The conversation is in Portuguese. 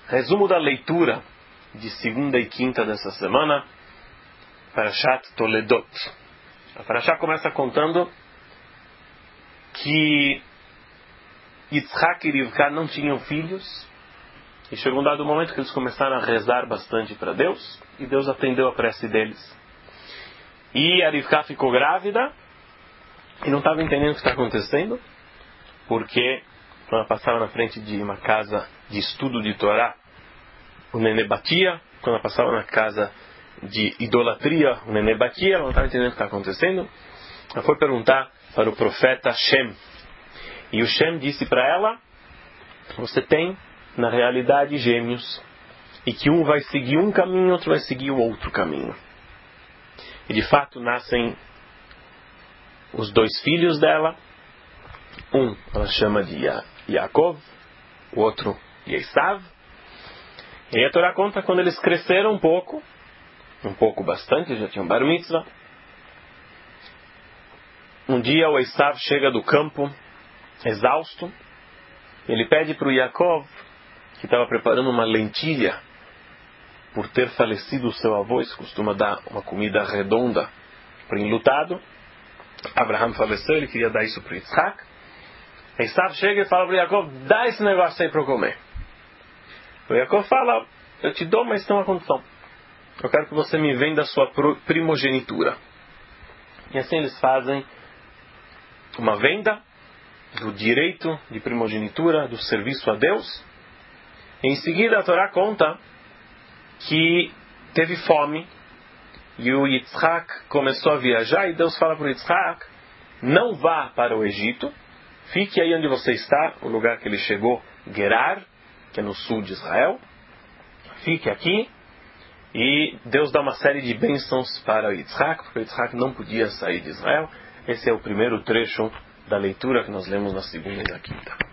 Resumo da leitura de segunda e quinta dessa semana, Parashat Toledot. A Parashá começa contando que Yitzhak e Rivka não tinham filhos, e chegou um dado momento que eles começaram a rezar bastante para Deus, e Deus atendeu a prece deles. E a Rivka ficou grávida, e não estava entendendo o que está acontecendo, porque quando ela passava na frente de uma casa de estudo de Torá, o nenê batia. Quando ela passava na casa de idolatria, o nenê batia. Ela não estava entendendo o que está acontecendo. Ela foi perguntar para o profeta Shem. E o Shem disse para ela: você tem, na realidade, gêmeos. E que um vai seguir um caminho, outro vai seguir o outro caminho. E de fato nascem os dois filhos dela. Um ela chama de Yaakov, o outro de Esav. E a Torá conta quando eles cresceram um pouco bastante, já tinham bar mitzvah. Um dia o Esav chega do campo, exausto. Ele pede para o Yaakov, que estava preparando uma lentilha, por ter falecido o seu avô, isso costuma dar uma comida redonda para o enlutado. Abraham faleceu, ele queria dar isso para Yitzhak. Esav chega e fala para o Yaakov: dá esse negócio aí para eu comer. O Yaakov fala: eu te dou, mas tem uma condição. Eu quero que você me venda a sua primogenitura. E assim eles fazem uma venda do direito de primogenitura, do serviço a Deus. E em seguida a Torá conta que teve fome e o Yitzhak começou a viajar, e Deus fala para o Yitzhak: não vá para o Egito, fique aí onde você está, o lugar que ele chegou, Gerar, que é no sul de Israel. Fique aqui. E Deus dá uma série de bênçãos para o Yitzhak, porque o Yitzhak não podia sair de Israel. Esse é o primeiro trecho da leitura que nós lemos na segunda e na quinta.